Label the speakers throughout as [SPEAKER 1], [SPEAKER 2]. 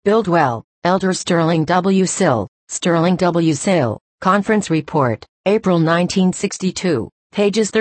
[SPEAKER 1] Build Well, Elder Sterling W. Sill, Sterling W. Sill, Conference Report, April 1962, pages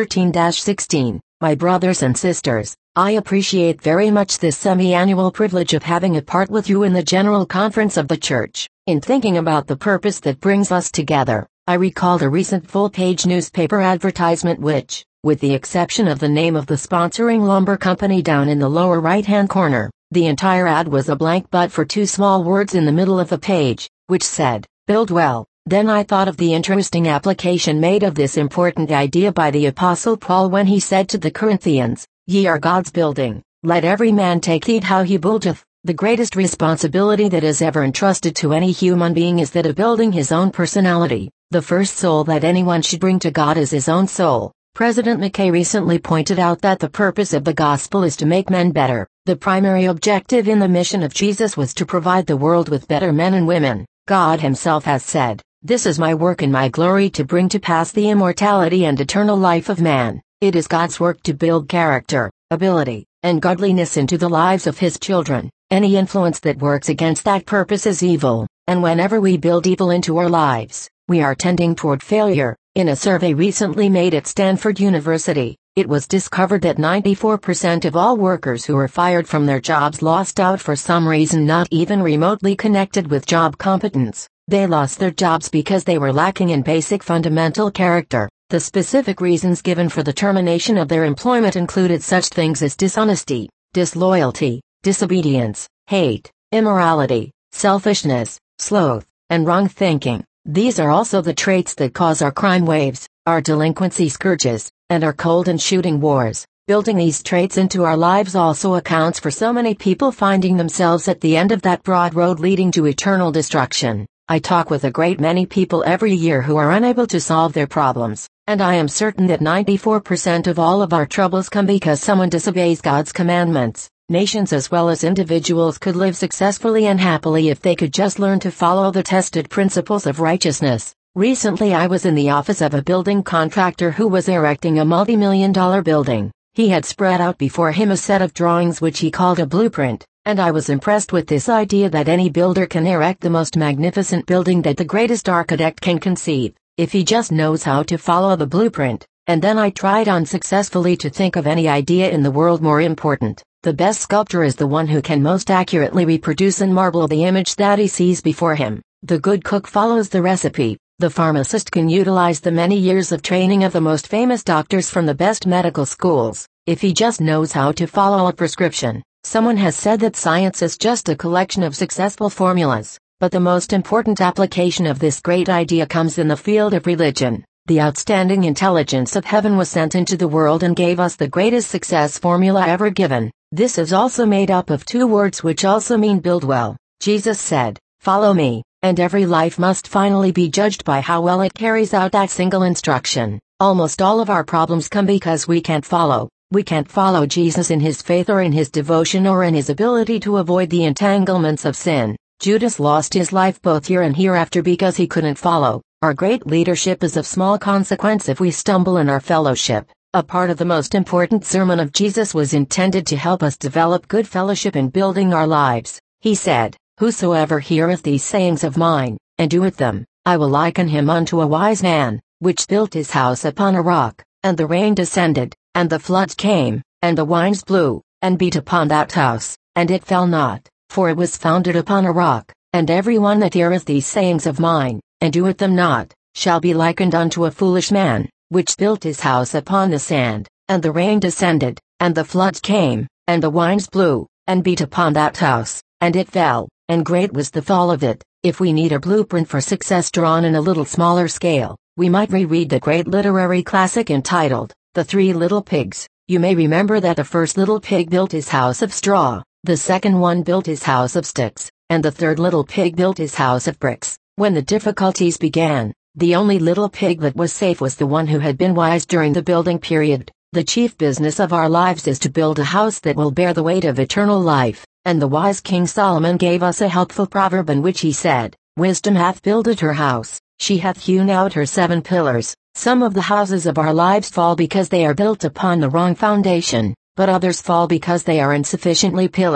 [SPEAKER 1] 13-16. My brothers and sisters, I appreciate very much this semi-annual privilege of having a part with you in the General Conference of the Church. In thinking about the purpose that brings us together, I recalled a recent full-page newspaper advertisement which, with the exception of the name of the sponsoring lumber company down in the lower right-hand corner, the entire ad was a blank but for two small words in the middle of the page, which said, Build Well. Then I thought of the interesting application made of this important idea by the Apostle Paul when he said to the Corinthians, Ye are God's building, let every man take heed how he buildeth. The greatest responsibility that is ever entrusted to any human being is that of building his own personality. The first soul that anyone should bring to God is his own soul. President McKay recently pointed out that the purpose of the gospel is to make men better. The primary objective in the mission of Jesus was to provide the world with better men and women. God himself has said, This is my work and my glory to bring to pass the immortality and eternal life of man. It is God's work to build character, ability, and godliness into the lives of his children. Any influence that works against that purpose is evil, and whenever we build evil into our lives, we are tending toward failure. In a survey recently made at Stanford University, it was discovered that 94% of all workers who were fired from their jobs lost out for some reason not even remotely connected with job competence. They lost their jobs because they were lacking in basic fundamental character. The specific reasons given for the termination of their employment included such things as dishonesty, disloyalty, disobedience, hate, immorality, selfishness, sloth, and wrong thinking. These are also the traits that cause our crime waves, our delinquency scourges, and our cold and shooting wars. Building these traits into our lives also accounts for so many people finding themselves at the end of that broad road leading to eternal destruction. I talk with a great many people every year who are unable to solve their problems, and I am certain that 94% of all of our troubles come because someone disobeys God's commandments. Nations as well as individuals could live successfully and happily if they could just learn to follow the tested principles of righteousness. Recently I was in the office of a building contractor who was erecting a multi-million-dollar building. He had spread out before him a set of drawings which he called a blueprint, and I was impressed with this idea that any builder can erect the most magnificent building that the greatest architect can conceive, if he just knows how to follow the blueprint. And then I tried unsuccessfully to think of any idea in the world more important. The best sculptor is the one who can most accurately reproduce in marble the image that he sees before him. The good cook follows the recipe. The pharmacist can utilize the many years of training of the most famous doctors from the best medical schools, if he just knows how to follow a prescription. Someone has said that science is just a collection of successful formulas, but the most important application of this great idea comes in the field of religion. The outstanding intelligence of heaven was sent into the world and gave us the greatest success formula ever given. This is also made up of two words which also mean build well. Jesus said, Follow me, and every life must finally be judged by how well it carries out that single instruction. Almost all of our problems come because we can't follow. We can't follow Jesus in his faith or in his devotion or in his ability to avoid the entanglements of sin. Judas lost his life both here and hereafter because he couldn't follow. Our great leadership is of small consequence if we stumble in our fellowship. A part of the most important sermon of Jesus was intended to help us develop good fellowship in building our lives. He said, Whosoever heareth these sayings of mine, and doeth them, I will liken him unto a wise man, which built his house upon a rock, and the rain descended, and the floods came, and the winds blew, and beat upon that house, and it fell not, for it was founded upon a rock. And every one that heareth these sayings of mine, and doeth them not, shall be likened unto a foolish man, which built his house upon the sand. And the rain descended, and the floods came, and the winds blew, and beat upon that house, and it fell, and great was the fall of it. If we need a blueprint for success drawn in a little smaller scale, we might reread the great literary classic entitled, The Three Little Pigs. You may remember that the first little pig built his house of straw, the second one built his house of sticks, and the third little pig built his house of bricks. When the difficulties began, the only little pig that was safe was the one who had been wise during the building period. The chief business of our lives is to build a house that will bear the weight of eternal life, and the wise King Solomon gave us a helpful proverb in which he said, Wisdom hath builded her house, she hath hewn out her 7 pillars. Some of the houses of our lives fall because they are built upon the wrong foundation, but others fall because they are insufficiently pillared.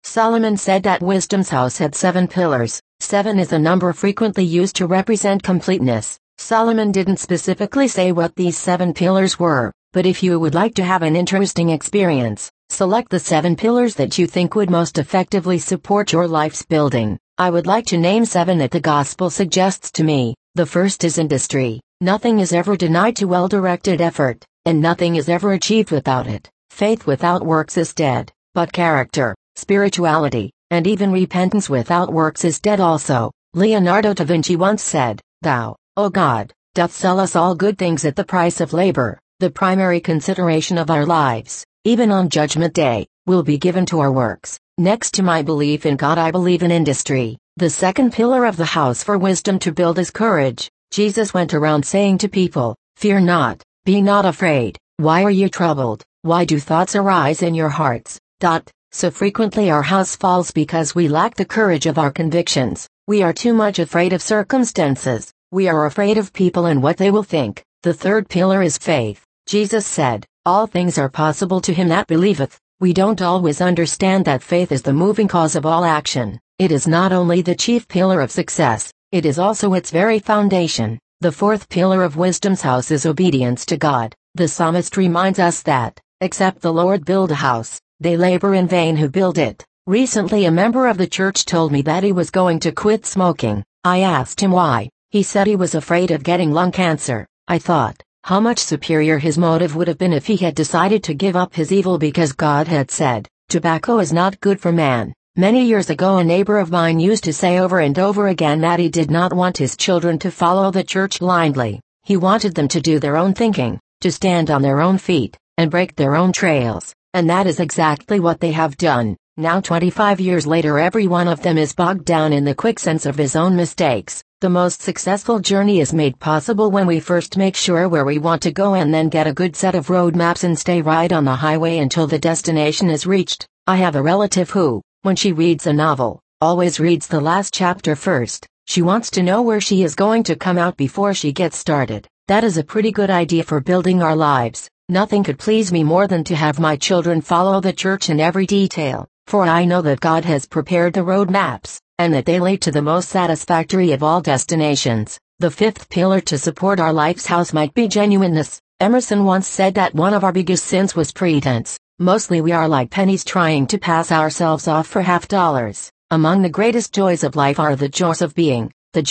[SPEAKER 1] Solomon said that wisdom's house had 7 pillars. 7 is a number frequently used to represent completeness. Solomon didn't specifically say what these 7 pillars were, but if you would like to have an interesting experience, select the 7 pillars that you think would most effectively support your life's building. I would like to name 7 that the gospel suggests to me. The first is industry. Nothing is ever denied to well-directed effort, and nothing is ever achieved without it. Faith without works is dead, but character, spirituality, and even repentance without works is dead also. Leonardo da Vinci once said, "Thou, O God, doth sell us all good things at the price of labor." The primary consideration of our lives, even on Judgment Day, will be given to our works. Next to my belief in God, I believe in industry. The second pillar of the house for wisdom to build is courage. Jesus went around saying to people, "Fear not, be not afraid. Why are you troubled? Why do thoughts arise in your hearts?" So frequently our house falls because we lack the courage of our convictions. We are too much afraid of circumstances. We are afraid of people and what they will think. The third pillar is faith. Jesus said, "All things are possible to him that believeth." We don't always understand that faith is the moving cause of all action. It is not only the chief pillar of success, it is also its very foundation. The fourth pillar of wisdom's house is obedience to God. The psalmist reminds us that, "Except the Lord build a house, they labor in vain who build it." Recently a member of the church told me that he was going to quit smoking. I asked him why. He said he was afraid of getting lung cancer. I thought, how much superior his motive would have been if he had decided to give up his evil because God had said, "Tobacco is not good for man." Many years ago a neighbor of mine used to say over and over again that he did not want his children to follow the church blindly. He wanted them to do their own thinking, to stand on their own feet, and break their own trails. And that is exactly what they have done. Now 25 years later every one of them is bogged down in the quicksands of his own mistakes. The most successful journey is made possible when we first make sure where we want to go and then get a good set of road maps and stay right on the highway until the destination is reached. I have a relative who, when she reads a novel, always reads the last chapter first. She wants to know where she is going to come out before she gets started. That is a pretty good idea for building our lives. Nothing could please me more than to have my children follow the church in every detail, for I know that God has prepared the road maps, and that they lead to the most satisfactory of all destinations. The fifth pillar to support our life's house might be genuineness. Emerson once said that one of our biggest sins was pretense. Mostly we are like pennies trying to pass ourselves off for $half. Among the greatest joys of life are the joys of being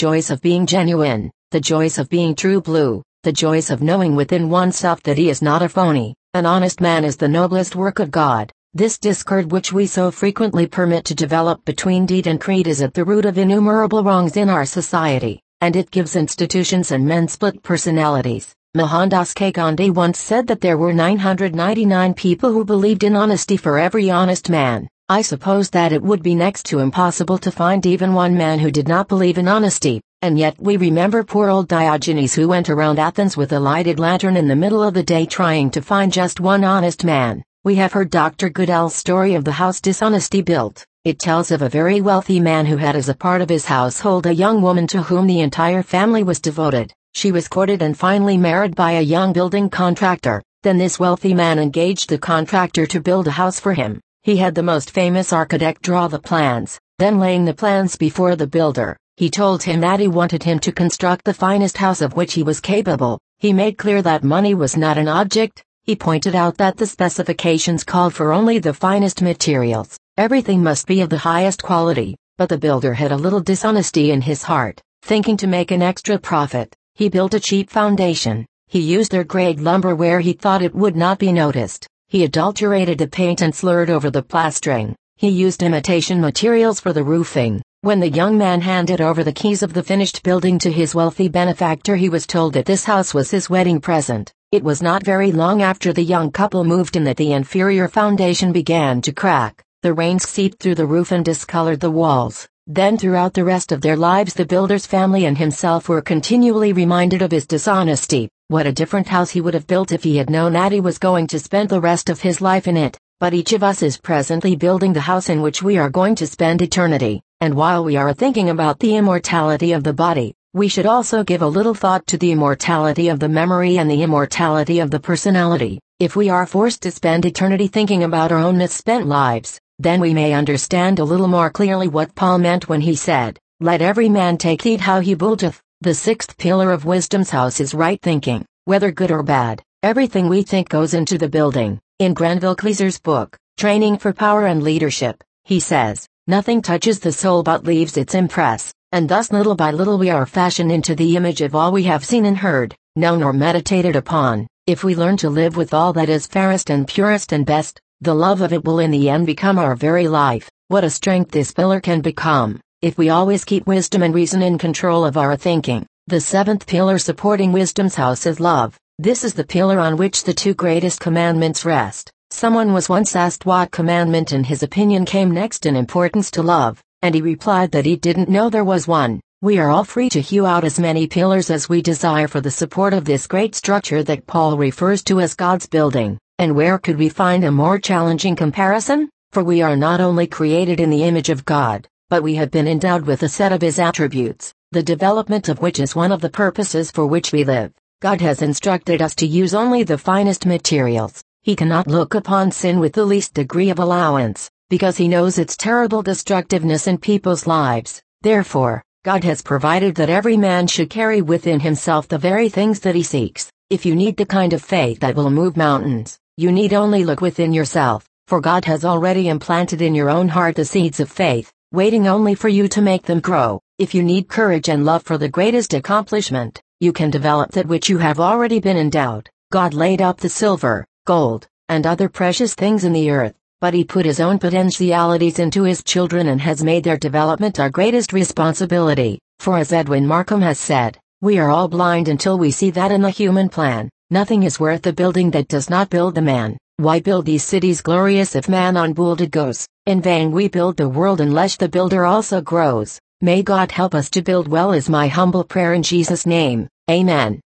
[SPEAKER 1] genuine, the joys of being true blue, the joys of knowing within oneself that he is not a phony. An honest man is the noblest work of God. This discord which we so frequently permit to develop between deed and creed is at the root of innumerable wrongs in our society, and it gives institutions and men split personalities. Mohandas K. Gandhi once said that there were 999 people who believed in honesty for every honest man. I suppose that it would be next to impossible to find even one man who did not believe in honesty, and yet we remember poor old Diogenes who went around Athens with a lighted lantern in the middle of the day trying to find just one honest man. We have heard Dr. Goodell's story of the house dishonesty built. It tells of a very wealthy man who had as a part of his household a young woman to whom the entire family was devoted. She was courted and finally married by a young building contractor. Then this wealthy man engaged the contractor to build a house for him. He had the most famous architect draw the plans. Then laying the plans before the builder, he told him that he wanted him to construct the finest house of which he was capable. He made clear that money was not an object. He pointed out that the specifications called for only the finest materials. Everything must be of the highest quality, but the builder had a little dishonesty in his heart. Thinking to make an extra profit, he built a cheap foundation. He used third-grade lumber where he thought it would not be noticed. He adulterated the paint and slurred over the plastering. He used imitation materials for the roofing. When the young man handed over the keys of the finished building to his wealthy benefactor, he was told that this house was his wedding present. It was not very long after the young couple moved in that the inferior foundation began to crack. The rains seeped through the roof and discolored the walls. Then throughout the rest of their lives the builder's family and himself were continually reminded of his dishonesty. What a different house he would have built if he had known that he was going to spend the rest of his life in it. But each of us is presently building the house in which we are going to spend eternity. And while we are thinking about the immortality of the body, we should also give a little thought to the immortality of the memory and the immortality of the personality. If we are forced to spend eternity thinking about our own misspent lives, then we may understand a little more clearly what Paul meant when he said, "Let every man take heed how he buildeth." The sixth pillar of wisdom's house is right thinking, whether good or bad. Everything we think goes into the building. In Granville Cleaser's book, Training for Power and Leadership, he says, "Nothing touches the soul but leaves its impress, and thus little by little we are fashioned into the image of all we have seen and heard, known or meditated upon. If we learn to live with all that is fairest and purest and best, the love of it will in the end become our very life." What a strength this pillar can become, if we always keep wisdom and reason in control of our thinking. The seventh pillar supporting wisdom's house is love. This is the pillar on which the two greatest commandments rest. Someone was once asked what commandment in his opinion came next in importance to love, and he replied that he didn't know there was one. We are all free to hew out as many pillars as we desire for the support of this great structure that Paul refers to as God's building. And where could we find a more challenging comparison? For we are not only created in the image of God, but we have been endowed with a set of His attributes, the development of which is one of the purposes for which we live. God has instructed us to use only the finest materials. He cannot look upon sin with the least degree of allowance, because He knows its terrible destructiveness in people's lives. Therefore, God has provided that every man should carry within himself the very things that he seeks. If you need the kind of faith that will move mountains, you need only look within yourself, for God has already implanted in your own heart the seeds of faith, waiting only for you to make them grow. If you need courage and love for the greatest accomplishment, you can develop that which you have already been endowed. God laid up the silver, gold, and other precious things in the earth, but He put His own potentialities into His children and has made their development our greatest responsibility. For as Edwin Markham has said, we are all blind until we see that in the human plan, nothing is worth the building that does not build the man. Why build these cities glorious if man unbuilded goes? In vain we build the world unless the builder also grows. May God help us to build well is my humble prayer in Jesus' name. Amen.